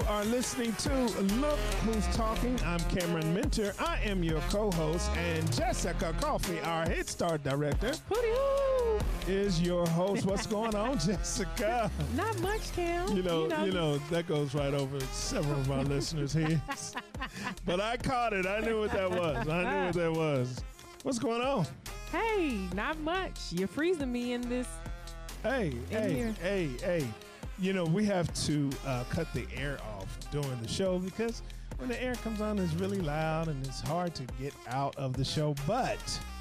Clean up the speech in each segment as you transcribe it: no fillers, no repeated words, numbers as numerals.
are listening to Look Who's Talking. I'm Cameron Minter. I am your co-host, and Jessica Coffey, our Head Start director, is your host. What's going on, Jessica? Not much, Cam. You know that goes right over several of our listeners' heads. But I caught it. I knew what that was. What's going on? Hey, not much. You're freezing me in this. Hey. You know, we have to cut the air off during the show because when the air comes on, it's really loud and it's hard to get out of the show. But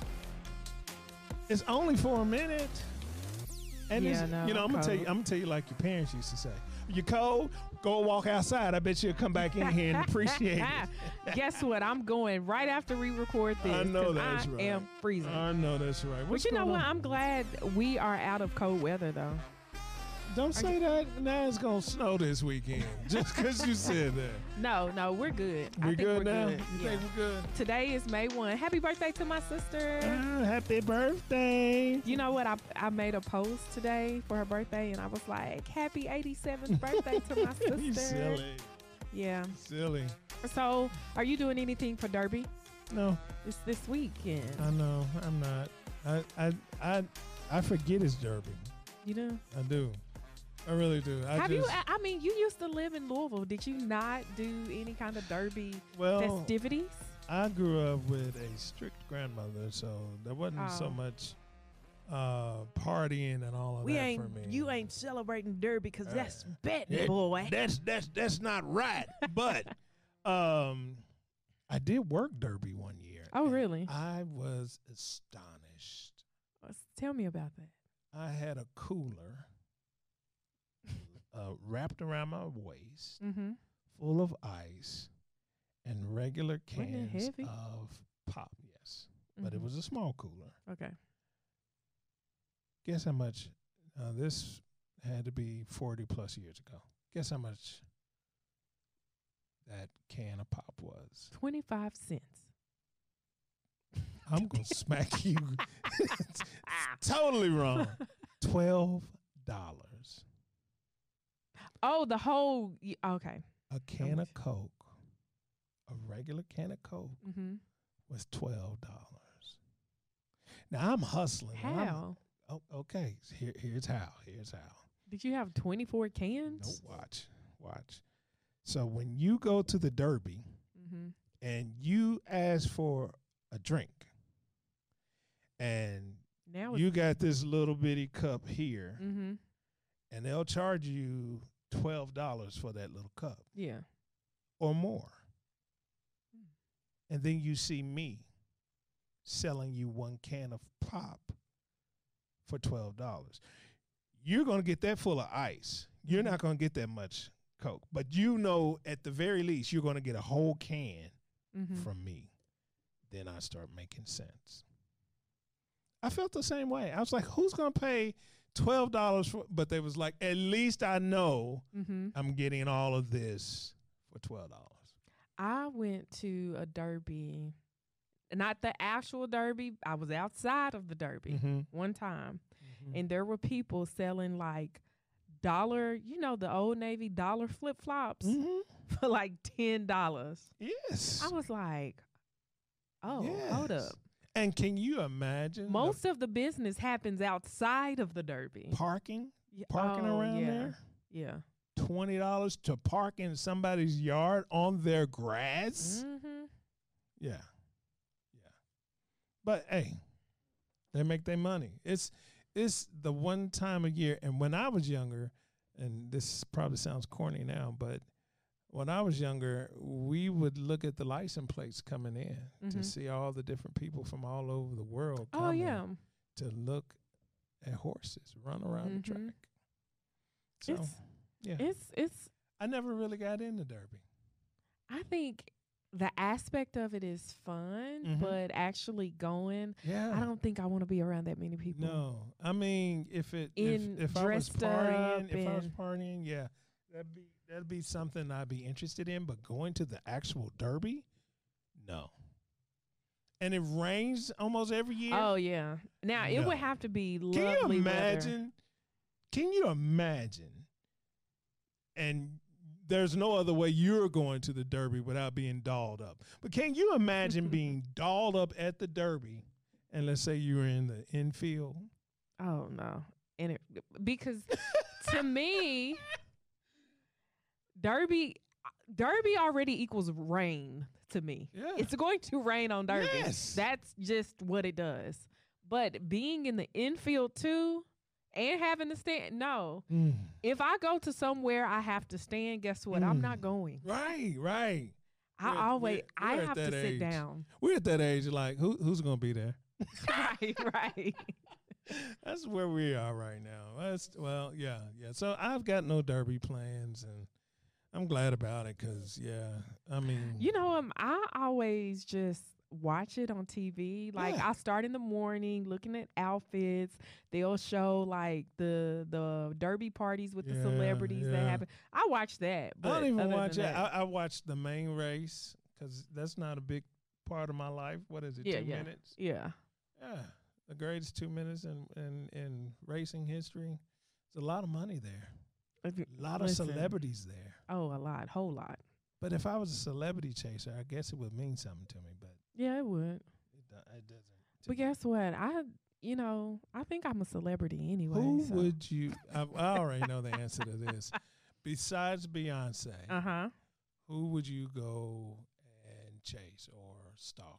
it's only for a minute. And I'm gonna tell you like your parents used to say. You cold? Go walk outside. I bet you'll come back in here and appreciate it. Guess what? I'm going right after we record this. I know that's right. I am freezing. I know that's right. But you know what? I'm glad we are out of cold weather, though. Don't say that. Now it's going to snow this weekend just because you said that. No, we're good. We're good now? Good. You think we're good? Today is May 1. Happy birthday to my sister. Happy birthday. You know what? I made a post today for her birthday, and I was like, happy 87th birthday to my sister. You silly. Yeah. Silly. So, are you doing anything for Derby? No. It's this weekend. I know. I'm not. I forget it's Derby. You know? I do. I really do. You used to live in Louisville. Did you not do any kind of Derby festivities? I grew up with a strict grandmother, so there wasn't so much partying and all of that for me. You ain't celebrating Derby because that's betting, boy. That's not right. But I did work Derby one year. Oh, really? I was astonished. Tell me about that. I had a cooler wrapped around my waist, full of ice and regular cans of pop. Yes, but it was a small cooler. Okay. Guess how much? This had to be 40 plus years ago. Guess how much that can of pop was? 25 cents. I'm gonna smack you. It's totally wrong. $12. Oh, the whole. Okay. A can of Coke, a regular can of Coke, was $12. Now I'm hustling. How? Okay. Here's how. Did you have 24 cans? No, watch. So when you go to the Derby and you ask for a drink, and now you got this little bitty cup here, and they'll charge you $12 for that little cup. Yeah. Or more. And then you see me selling you one can of pop for $12. You're going to get that full of ice. You're not going to get that much Coke. But you know at the very least you're going to get a whole can from me. Then I start making sense. I felt the same way. I was like, who's going to pay $12 for, but they was like, at least I know I'm getting all of this for $12. I went to a Derby, not the actual Derby. I was outside of the Derby one time, and there were people selling like dollar, the Old Navy dollar flip flops for like $10. Yes. I was like, oh, yes. Hold up. And can you imagine? Most of the business happens outside of the Derby. Parking around there? Yeah. $20 to park in somebody's yard on their grass? Yeah. But, hey, they make their money. It's the one time a year. And when I was younger, and this probably sounds corny now, but when I was younger, we would look at the license plates coming in to see all the different people from all over the world coming to look at horses run around the track. So, it's. I never really got into Derby. I think the aspect of it is fun, but actually going, I don't think I want to be around that many people. No, I mean, if I was partying, yeah, that'd be something I'd be interested in. But going to the actual Derby, no. And it rains almost every year. Oh yeah. Now it would have to be lovely. Can you imagine? And there's no other way you're going to the Derby without being dolled up. But can you imagine being dolled up at the Derby, and let's say you were in the infield? Oh no, because to me, Derby already equals rain to me. Yeah. It's going to rain on Derby. Yes. That's just what it does. But being in the infield too and having to stand, no. If I go to somewhere I have to stand, guess what? I'm not going. Right. I have to sit age. down. We're at that age, like, who's going to be there? Right. That's where we are right now. Yeah. So I've got no Derby plans, and I'm glad about it because, I mean. I always just watch it on TV. Like, I start in the morning looking at outfits. They'll show, like, the Derby parties with the celebrities that happen. I watch that. But I don't even watch that. I watch the main race because that's not a big part of my life. What is it, 2 minutes? Yeah. Yeah. The greatest 2 minutes in racing history. There's a lot of money there. A lot of celebrities there. Oh, a lot. Whole lot. But if I was a celebrity chaser, I guess it would mean something to me. But yeah, it would. It doesn't. But guess what? I think I'm a celebrity anyway. Who would you? I already know the answer to this. Besides Beyonce, who would you go and chase or stalk?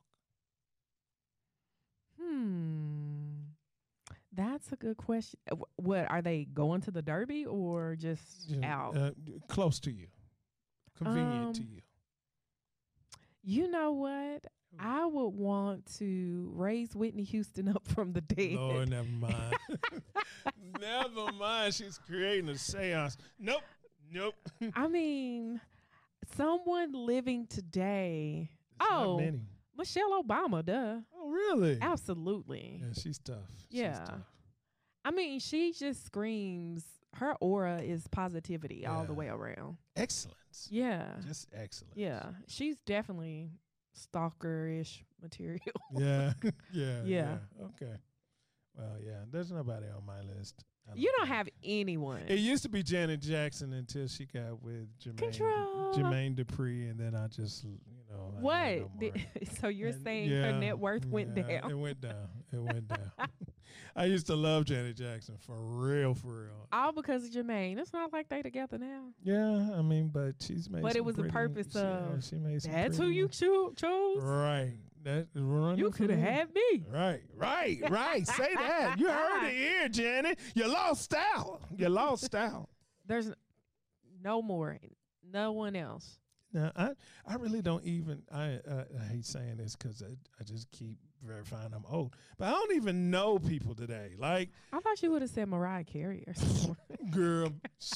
That's a good question. What are they going to the Derby or just out? Close to you, convenient to you. You know what? I would want to raise Whitney Houston up from the dead. Lord, never mind. Never mind. She's creating a seance. Nope. I mean, someone living today. Not many. Michelle Obama, duh. Oh, really? Absolutely. Yeah, she's tough. Yeah. She's tough. I mean, she just screams. Her aura is positivity all the way around. Excellence. Yeah. Just excellence. Yeah. She's definitely stalker-ish material. Yeah. Yeah. Okay. Well, yeah, there's nobody on my list. You don't have anyone. It used to be Janet Jackson until she got with Jermaine Dupri, and then I just, What? So you're saying her net worth went down? It went down. I used to love Janet Jackson for real. All because of Jermaine. It's not like they together now. Yeah, I mean, but she's made. But it was the purpose of. She made some. That's who you chose. Right. You could have had me. Right. Say that. You heard it here, Janet. You lost style. There's no more. No one else. Now, I really don't even, I hate saying this because I just keep verifying I'm old, but I don't even know people today. Like, I thought you would have said Mariah Carey or something. Girl.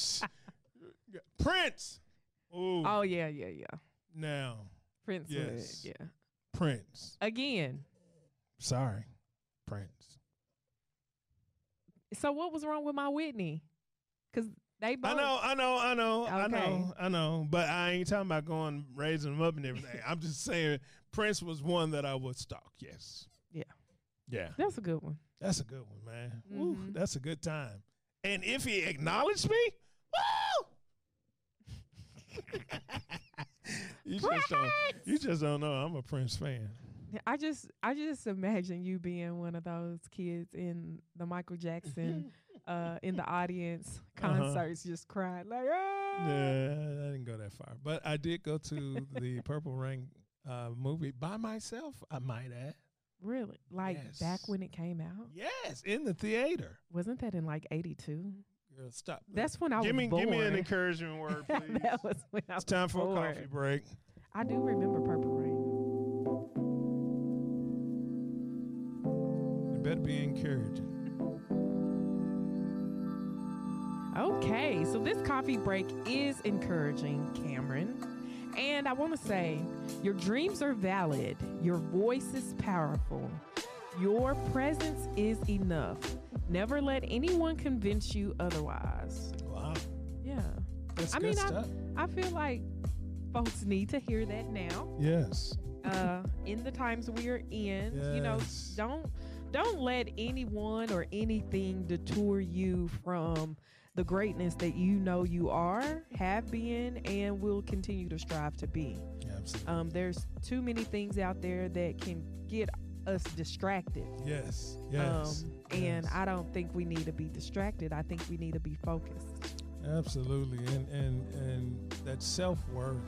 Prince. Ooh. Oh, yeah. Now. Prince. Yes. Yeah. Prince. Again. Sorry. Prince. So what was wrong with my Whitney? Because they both. I know. But I ain't talking about going raising them up and everything. I'm just saying Prince was one that I would stalk. Yes. Yeah. Yeah. That's a good one. That's a good one, man. Ooh, that's a good time. And if he acknowledged me, woo! You just don't know. I'm a Prince fan. I just imagine you being one of those kids in the Michael Jackson in the audience concerts, just crying like, ah! Yeah, I didn't go that far, but I did go to the Purple Rain movie by myself. I might add. Really? Like back when it came out? Yes, in the theater. Wasn't that in like 82? Girl, stop. That's when I was born. Give me an encouragement word, please. That was when I was It's time for born. a coffee break. I do remember Purple Rain. You better be encouraging. Okay, so this coffee break is encouraging, Cameron. And I want to say, your dreams are valid. Your voice is powerful. Your presence is enough. Never let anyone convince you otherwise. Wow. Yeah. That's good stuff. I feel like folks need to hear that now. Yes. In the times we are in, Yes. don't let anyone or anything detour you from the greatness that you know you are, have been, and will continue to strive to be. Absolutely. There's too many things out there that can get us distracted. Yes. And I don't think we need to be distracted. I think we need to be focused. Absolutely. And that self-worth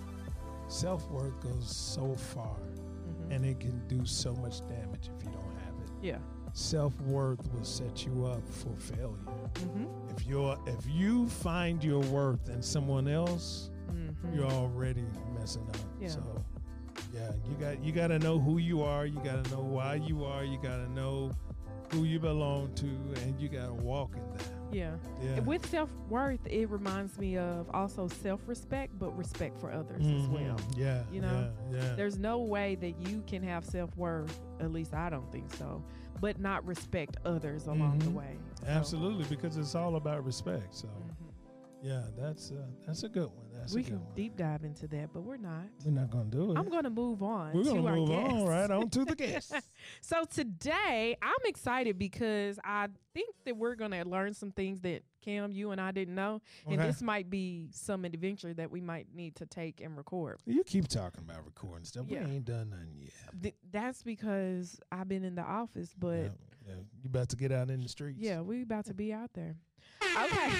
goes so far, and it can do so much damage if you don't have it. Yeah. Self-worth will set you up for failure. If you find your worth in someone else, you're already messing up. Yeah. So you got to know who you are, you got to know why you are, you got to know who you belong to, and you got to walk in that. Yeah. With self-worth, it reminds me of also self-respect, but respect for others as well. Yeah. You know, yeah. There's no way that you can have self-worth, at least I don't think so, but not respect others along the way. So. Absolutely, because it's all about respect. So, yeah, that's a good one. We can deep dive into that, but we're not. We're not going to do it. I'm going to move on. We're going to move our on right on to the guests. So today, I'm excited because I think that we're going to learn some things that Cam, you and I didn't know, and this might be some adventure that we might need to take and record. You keep talking about recording stuff. We ain't done nothing yet. That's because I've been in the office, but you about to get out in the streets. Yeah, we about to be out there. Okay.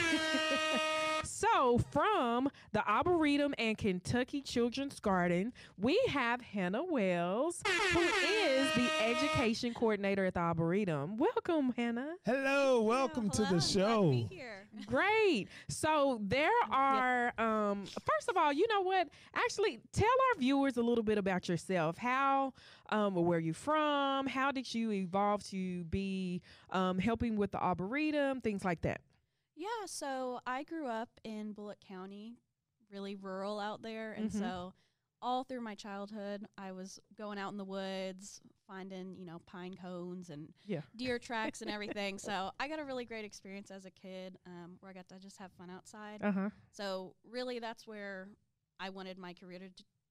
So from the Arboretum and Kentucky Children's Garden, we have Hannah Wells, who is the education coordinator at the Arboretum. Welcome, Hannah. Hello, welcome to the show. Glad to be here. Great. So there are, first of all, you know what? Actually, tell our viewers a little bit about yourself. How, where you from? How did you evolve to be helping with the Arboretum? Things like that. Yeah, so I grew up in Bullock County, really rural out there. And so all through my childhood, I was going out in the woods, finding, pine cones and deer tracks and everything. So I got a really great experience as a kid where I got to just have fun outside. So really that's where I wanted my career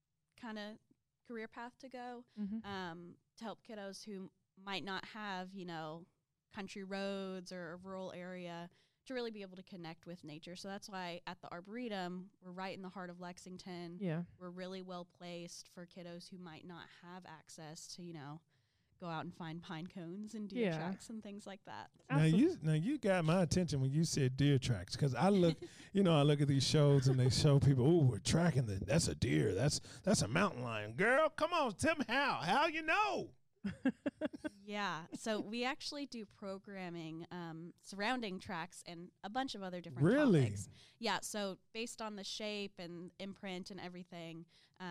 path to go, to help kiddos who might not have, country roads or a rural area, to really be able to connect with nature. So that's why at the Arboretum, we're right in the heart of Lexington. Yeah. We're really well placed for kiddos who might not have access to, go out and find pine cones and deer tracks and things like that. Now you got my attention when you said deer tracks, because I look, I look at these shows and they show people, oh, we're tracking that's a deer, that's a mountain lion. Girl, come on, tell me how you know. Yeah, so we actually do programming surrounding tracks and a bunch of other different topics. Yeah, so based on the shape and imprint and everything,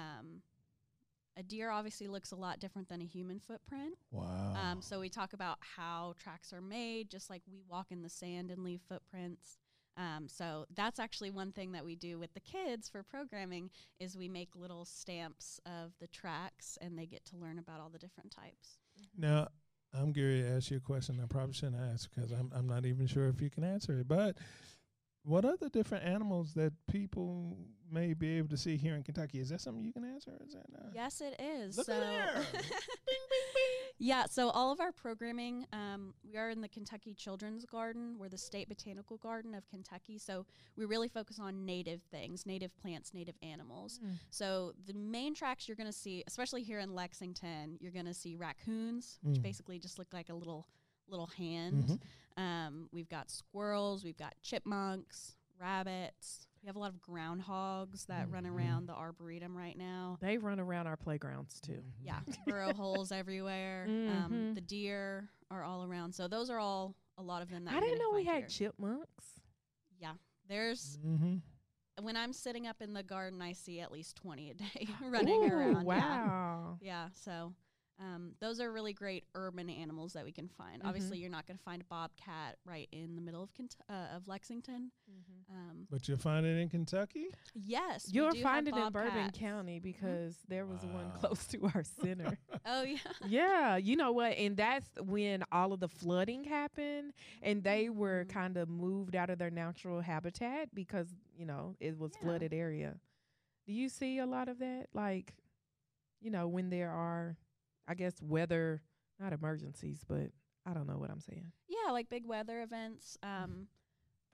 a deer obviously looks a lot different than a human footprint. Wow. So we talk about how tracks are made, just like we walk in the sand and leave footprints. So that's actually one thing that we do with the kids for programming is we make little stamps of the tracks, and they get to learn about all the different types. Now, I'm going to ask you a question I probably shouldn't ask because I'm not even sure if you can answer it. But what are the different animals that people may be able to see here in Kentucky? Is that something you can answer? Or is that Yes, it is. Look at there. Bing, bing, bing. Yeah, so all of our programming, we are in the Kentucky Children's Garden. We're the State Botanical Garden of Kentucky. So we really focus on native things, native plants, native animals. So the main tracks you're going to see, especially here in Lexington, you're going to see raccoons, which basically just look like a little hand. We've got squirrels, we've got chipmunks, rabbits. We have a lot of groundhogs that run around the Arboretum right now. They run around our playgrounds too. Yeah, burrow holes everywhere. The deer are all around. So those are all a lot of them that I didn't know we had here. chipmunks. Yeah, there's when I'm sitting up in the garden, I see at least 20 a day running around. Wow. Yeah, so those are really great urban animals that we can find. Obviously, you're not going to find a bobcat right in the middle of Lexington. But you'll find it in Kentucky? Yes. You'll find it in Bourbon County because there was one close to our center. Oh, yeah. Yeah. You know what? And that's when all of the flooding happened and they were kind of moved out of their natural habitat because, it was flooded area. Do you see a lot of that? Like, when there are, I guess, weather, not emergencies, but I don't know what I'm saying. Yeah, like big weather events.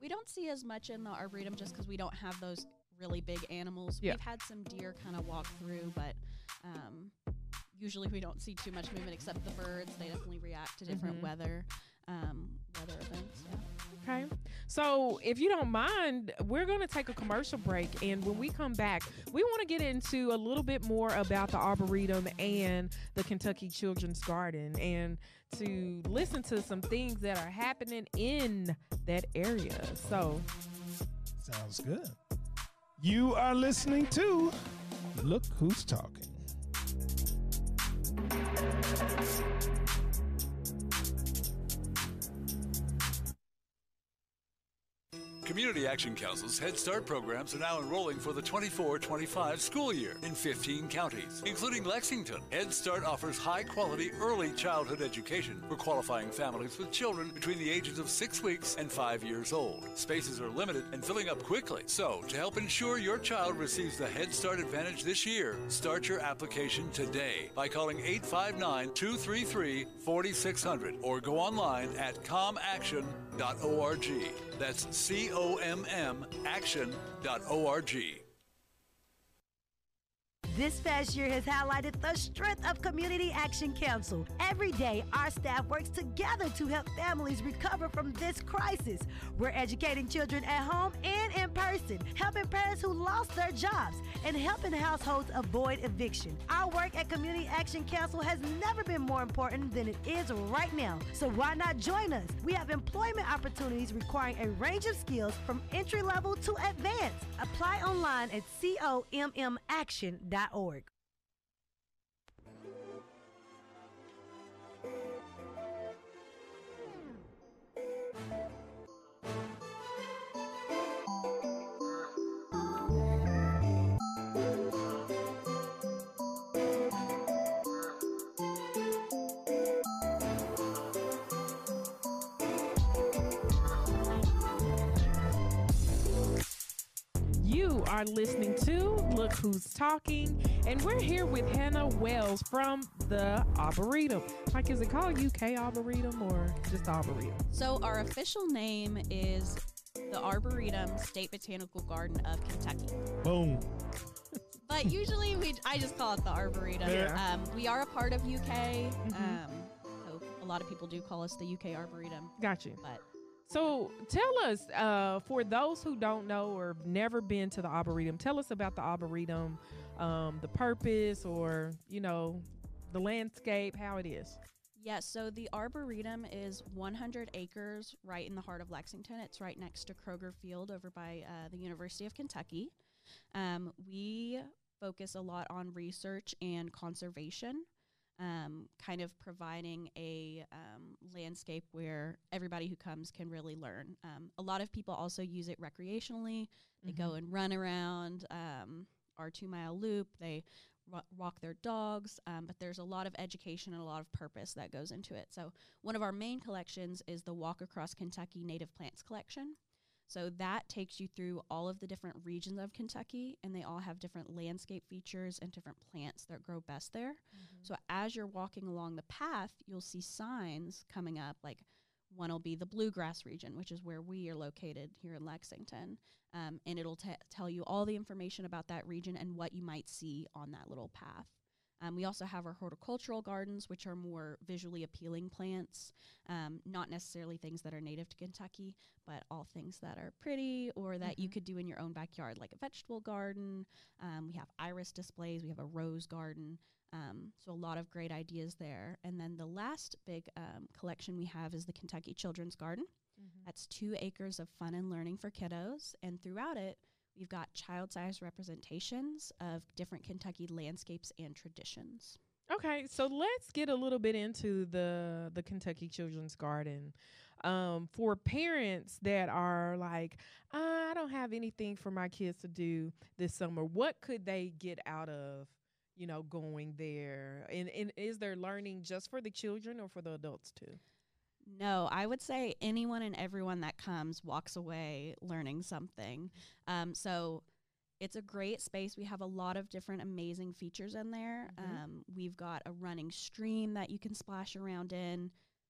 We don't see as much in the Arboretum just because we don't have those really big animals. Yeah. We've had some deer kind of walk through, but usually we don't see too much movement except the birds. They definitely react to different weather events. Yeah. Okay. So if you don't mind, we're going to take a commercial break. And when we come back, we want to get into a little bit more about the Arboretum and the Kentucky Children's Garden and to listen to some things that are happening in that area. So sounds good. You are listening to Look Who's Talking. Community Action Council's Head Start programs are now enrolling for the 24-25 school year in 15 counties, including Lexington. Head Start offers high-quality early childhood education for qualifying families with children between the ages of 6 weeks and 5 years old. Spaces are limited and filling up quickly. So, to help ensure your child receives the Head Start advantage this year, start your application today by calling 859-233-4600 or go online at comaction.org. That's COMM action.org. This past year has highlighted the strength of Community Action Council. Every day, our staff works together to help families recover from this crisis. We're educating children at home and in person, helping parents who lost their jobs, and helping households avoid eviction. Our work at Community Action Council has never been more important than it is right now. So why not join us? We have employment opportunities requiring a range of skills from entry level to advanced. Apply online at commaction.org. you are listening to Look Who's Talking, and we're here with Hannah Wells from the Arboretum. Like, is it called UK Arboretum or just Arboretum? So our official name is the Arboretum State Botanical Garden of Kentucky. Boom. But usually I just call it the Arboretum. Yeah. We are a part of UK. So a lot of people do call us the UK Arboretum. Got you. But So tell us, for those who don't know or never been to the Arboretum, tell us about the Arboretum, the purpose, or, you know, the landscape, how it is. yes, so the Arboretum is 100 acres right in the heart of Lexington. It's right next to Kroger Field over by the University of Kentucky. We focus a lot on research and conservation. Kind of providing a landscape where everybody who comes can really learn. A lot of people also use it recreationally. They go and run around our 2-mile loop. They walk their dogs, but there's a lot of education and a lot of purpose that goes into it. So one of our main collections is the Walk Across Kentucky Native Plants Collection. So that takes you through all of the different regions of Kentucky, and they all have different landscape features and different plants that grow best there. So as you're walking along the path, you'll see signs coming up, like one will be the Bluegrass region, which is where we are located here in Lexington, and it'll tell you all the information about that region and what you might see on that little path. We also have our horticultural gardens, which are more visually appealing plants, not necessarily things that are native to Kentucky, but all things that are pretty or that you could do in your own backyard, like a vegetable garden. We have iris displays. We have a rose garden. So a lot of great ideas there. And then the last big collection we have is the Kentucky Children's Garden. That's 2 acres of fun and learning for kiddos. And throughout it, we've got child-sized representations of different Kentucky landscapes and traditions. Okay, so let's get a little bit into the Kentucky Children's Garden. For parents that are like, I don't have anything for my kids to do this summer, what could they get out of, you know, going there? And is there learning just for the children or for the adults too? No, I would say anyone and everyone that comes walks away learning something. So it's a great space. We have a lot of different amazing features in there. We've got a running stream that you can splash around in,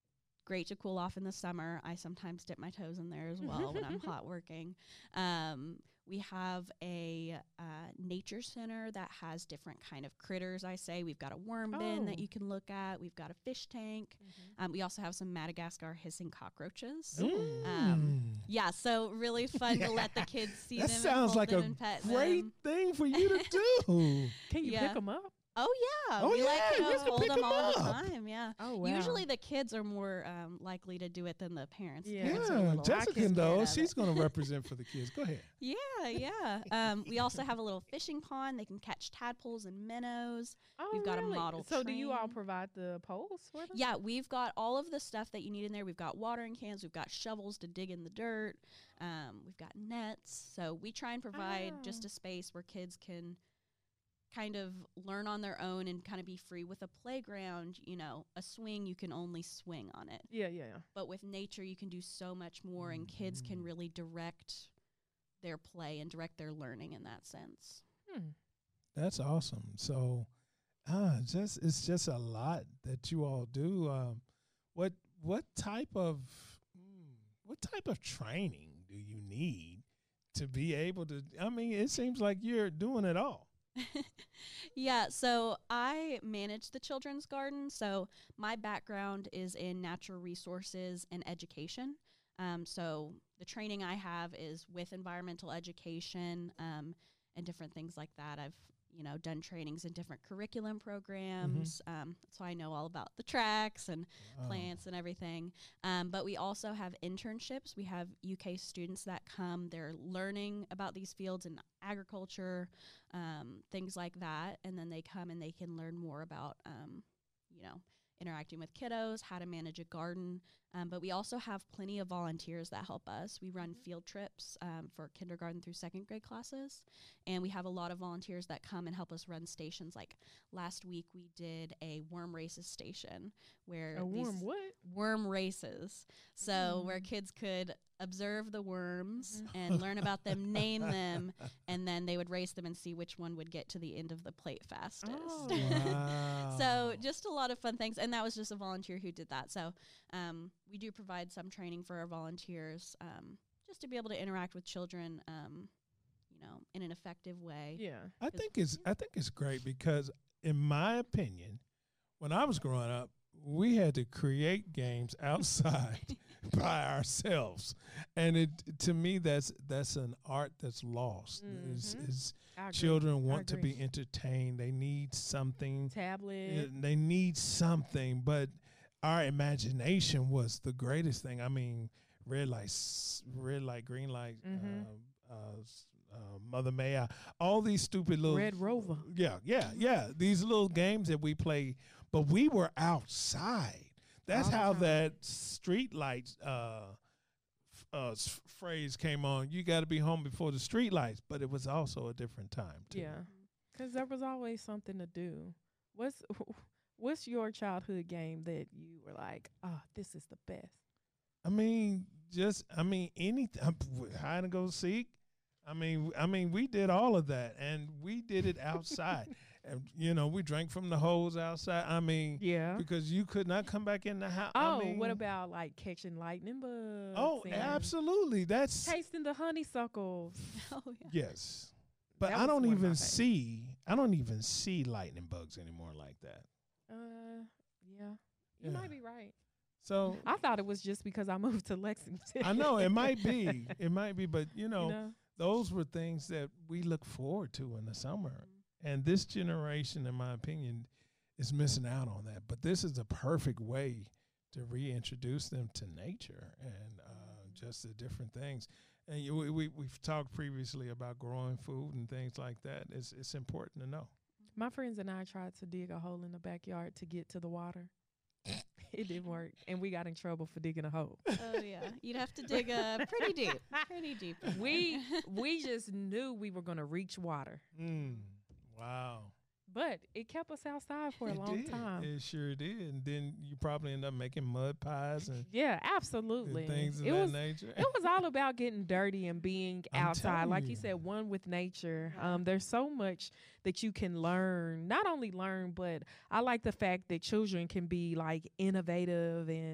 great to cool off in the summer. I sometimes dip my toes in there as well when I'm hot working. We have a nature center that has different kind of critters, I say. We've got a worm bin that you can look at. We've got a fish tank. We also have some Madagascar hissing cockroaches. Yeah, so really fun to let the kids see them. That sounds like a great thing for you to do. Can you pick them up? Oh, yeah. Oh, we yeah, like you to can hold pick them 'em all the up. time, yeah. Oh, wow. Usually the kids are more likely to do it than the parents. The Yeah. parents are a Yeah, little Jessica scared knows. of She's it. going to represent for the kids. Go ahead. Yeah. We also have a little fishing pond. They can catch tadpoles and minnows. Oh, We've got a really? model So do you all train. provide the poles for them? Yeah, we've got all of the stuff that you need in there. We've got watering cans. We've got shovels to dig in the dirt. We've got nets. So we try and provide just a space where kids can kind of learn on their own and kind of be free. With a playground, you know, a swing, you can only swing on it. Yeah. But with nature, you can do so much more, and kids can really direct their play and direct their learning in that sense. That's awesome. So, it's just a lot that you all do. What type of training do you need to be able to? I mean, it seems like you're doing it all. Yeah, so I manage the children's garden. So my background is in natural resources and education. So the training I have is with environmental education and different things like that. I've done trainings in different curriculum programs. So I know all about the tracks and plants and everything. But we also have internships. We have UK students that come. They're learning about these fields in agriculture, things like that. And then they come and they can learn more about, interacting with kiddos, how to manage a garden. But we also have plenty of volunteers that help us. We run field trips for kindergarten through second grade classes. And we have a lot of volunteers that come and help us run stations. Like last week, we did a worm races station where worm races. So where kids could observe the worms and learn about them, name them, and then they would race them and see which one would get to the end of the plate fastest. Oh. Wow. So just a lot of fun things. And that was just a volunteer who did that. So we do provide some training for our volunteers just to be able to interact with children, in an effective way. Yeah. I think it's great because, in my opinion, when I was growing up, we had to create games outside by ourselves, and to me that's an art that's lost. Is children want to be entertained. They need something. Tablet. They need something, but our imagination was the greatest thing. I mean, red light, green light, Mother May I, all these stupid little Red Rover. Yeah. These little games that we play, but we were outside. That's how that street lights phrase came on. You got to be home before the street lights, but it was also a different time too. Yeah, because there was always something to do. What's your childhood game that you were like, oh, this is the best? I mean, anything. Hide and go seek. I mean, we did all of that, and we did it outside. And we drank from the hose outside. I mean, yeah, because you could not come back in the house. Oh, what about like catching lightning bugs? Oh, absolutely. That's tasting the honeysuckles. Oh, yeah. Yes, but That I was don't one of my even favorites. see lightning bugs anymore like that. Yeah, you might be right. So I thought it was just because I moved to Lexington. I know it might be, but those were things that we look forward to in the summer. And this generation, in my opinion, is missing out on that. But this is a perfect way to reintroduce them to nature and just the different things. And we've talked previously about growing food and things like that. It's important to know. My friends and I tried to dig a hole in the backyard to get to the water. It didn't work, and we got in trouble for digging a hole. Oh, yeah. You'd have to dig pretty deep. We just knew we were going to reach water. Wow. But it kept us outside for a long time. It sure did. And then you probably end up making mud pies and yeah, absolutely. and things of that nature. It was all about getting dirty and being outside. Like you you. said, one with nature. There's so much that you can learn. Not only learn, but I like the fact that children can be like innovative and,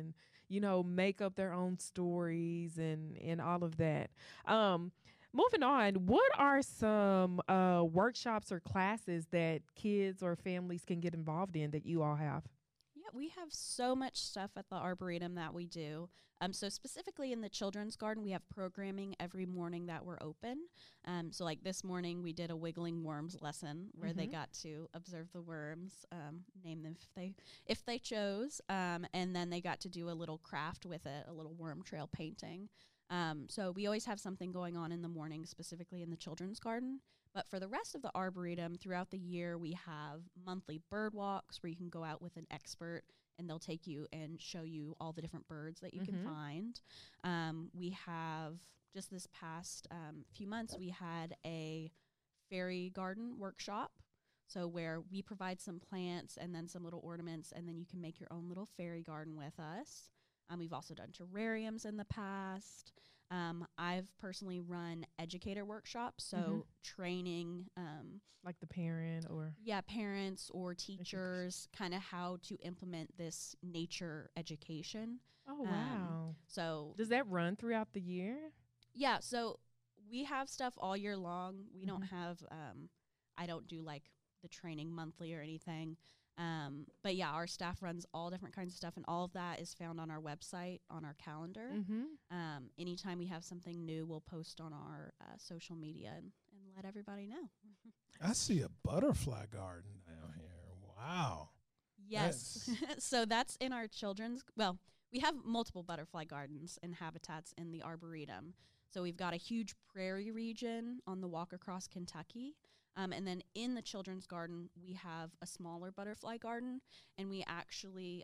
make up their own stories and all of that. Moving on, what are some workshops or classes that kids or families can get involved in that you all have? Yeah, we have so much stuff at the Arboretum that we do. So specifically in the children's garden, we have programming every morning that we're open. So like this morning, we did a wiggling worms lesson where they got to observe the worms, name them if they chose, and then they got to do a little craft with it, a little worm trail painting. So we always have something going on in the morning, specifically in the children's garden. But for the rest of the Arboretum, throughout the year, we have monthly bird walks where you can go out with an expert and they'll take you and show you all the different birds that you can find. We have, just this past few months, we had a fairy garden workshop. So where we provide some plants and then some little ornaments, and then you can make your own little fairy garden with us. We've also done terrariums in the past. I've personally run educator workshops, so training. Like the parent or? Yeah, parents or teachers, kind of how to implement this nature education. Oh, wow. So does that run throughout the year? Yeah, so we have stuff all year long. We don't have, I don't do like the training monthly or anything. But yeah, our staff runs all different kinds of stuff, and all of that is found on our website, on our calendar. Anytime we have something new, we'll post on our social media and let everybody know. I see a butterfly garden down here. Wow. Yes. So that's in our children's, we have multiple butterfly gardens and habitats in the Arboretum. So we've got a huge prairie region on the walk across Kentucky. And then in the children's garden, we have a smaller butterfly garden, and we actually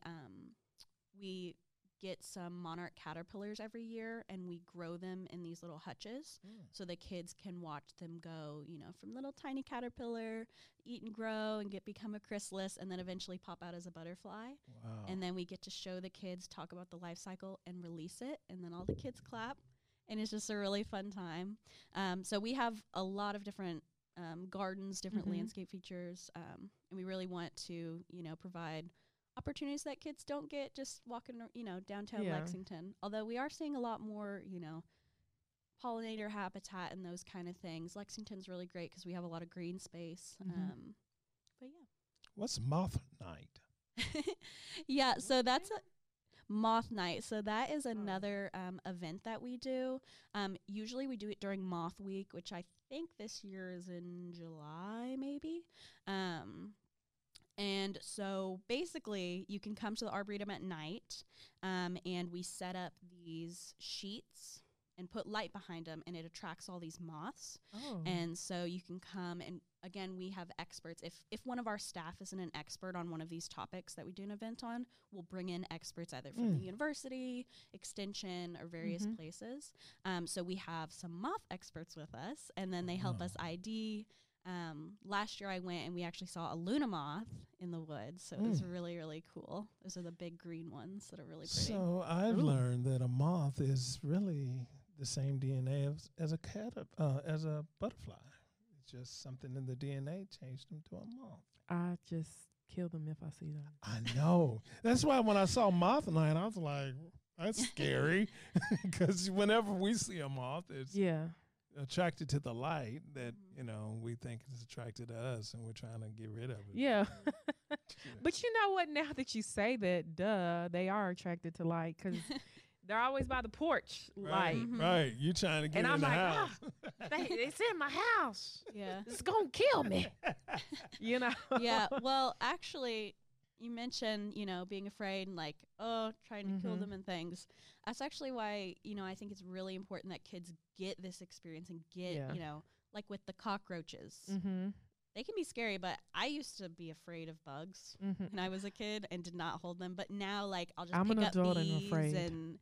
we get some monarch caterpillars every year, and we grow them in these little hutches so the kids can watch them go, from little tiny caterpillar, eat and grow and become a chrysalis, and then eventually pop out as a butterfly. Wow. And then we get to show the kids, talk about the life cycle, and release it, and then all the kids clap, and it's just a really fun time. So we have a lot of different gardens, different landscape features, and we really want to, provide opportunities that kids don't get just walking, downtown Lexington. Although we are seeing a lot more, pollinator habitat and those kind of things. Lexington's really great because we have a lot of green space. But yeah. What's Moth Night? Yeah, so that's Moth Night. So that is another event that we do. Usually we do it during Moth Week, which I think this year is in July, maybe. And so basically you can come to the Arboretum at night, and we set up these sheets and put light behind them, and it attracts all these moths. Oh. And so you can come, and again, we have experts. If one of our staff isn't an expert on one of these topics that we do an event on, we'll bring in experts either from the university, extension, or various places. So we have some moth experts with us, and then they help us ID. Last year I went and we actually saw a Luna moth in the woods, so it was really, really cool. Those are the big green ones that are really pretty. So I've learned that a moth is really the same DNA as a butterfly. It's just something in the DNA changed them to a moth. I just kill them if I see them. I know. That's why when I saw Moth Night, I was like, that's scary. Because whenever we see a moth, it's attracted to the light that, we think is attracted to us, and we're trying to get rid of it. Yeah. But you know what? Now that you say that, they are attracted to light because they're always by the porch light. Right. You're trying to get and in I'm the like, house. it's in my house. Yeah. It's going to kill me. Yeah. Well, actually, you mentioned, being afraid and like, trying to kill them and things. That's actually why, I think it's really important that kids get this experience and get, like with the cockroaches. They can be scary, but I used to be afraid of bugs when I was a kid and did not hold them. But now, like, I'll just pick up bees and,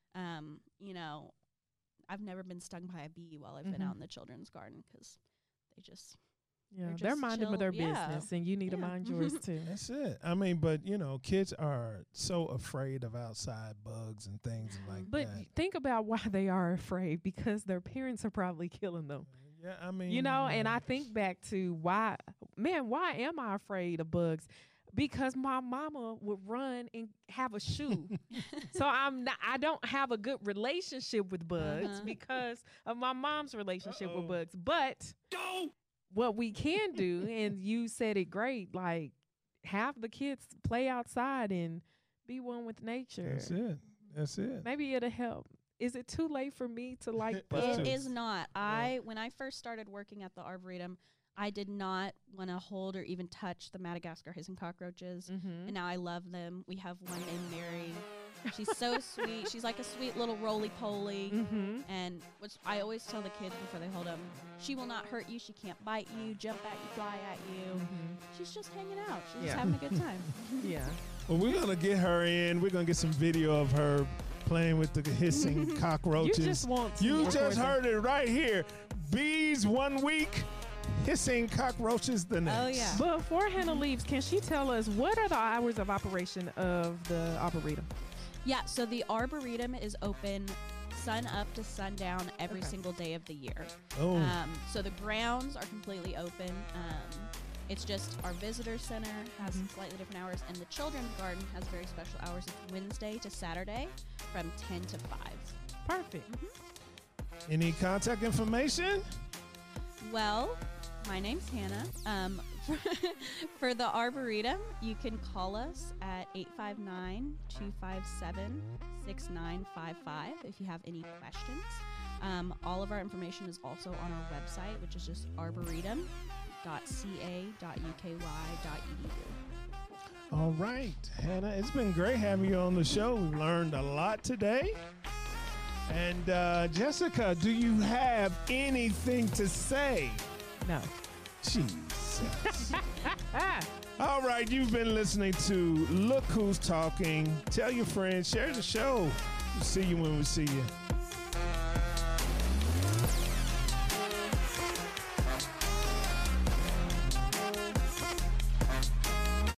I've never been stung by a bee while I've been out in the children's garden because they just... Yeah, they're minding their business, and you need to mind yours too. That's it. I mean, but kids are so afraid of outside bugs and things like that. But think about why they are afraid, because their parents are probably killing them. Yeah, I mean, and I think back to why am I afraid of bugs? because my mama would run and have a shoe. So I don't have a good relationship with bugs because of my mom's relationship with bugs. But what we can do, and you said it great, like have the kids play outside and be one with nature. That's it. Maybe it'll help. Is it too late for me to like bugs? It is not. When I first started working at the Arboretum, I did not want to hold or even touch the Madagascar hissing cockroaches. And now I love them. We have one named Mary. She's so sweet. She's like a sweet little roly-poly. And which I always tell the kids before they hold them, she will not hurt you. She can't bite you, jump at you, fly at you. She's just hanging out. She's just having a good time. Well, we're going to get her in. We're going to get some video of her playing with the hissing cockroaches. You just heard it right here. Bees 1 week. Hissing cockroaches the next. Oh, yeah. But before Hannah leaves, can she tell us what are the hours of operation of the Arboretum? Yeah, so the Arboretum is open sun up to sundown every single day of the year. So the grounds are completely open. It's just our visitor center has slightly different hours, and the children's garden has very special hours. It's Wednesday to Saturday from 10 to 5. Perfect. Any contact information? Well, my name's Hannah. For the Arboretum, you can call us at 859-257-6955 if you have any questions. All of our information is also on our website, which is just arboretum.ca.uky.edu. All right, Hannah, it's been great having you on the show. We've learned a lot today. And Jessica, do you have anything to say? No. Jesus. All right, you've been listening to Look Who's Talking. Tell your friends, share the show. We'll see you when we see you.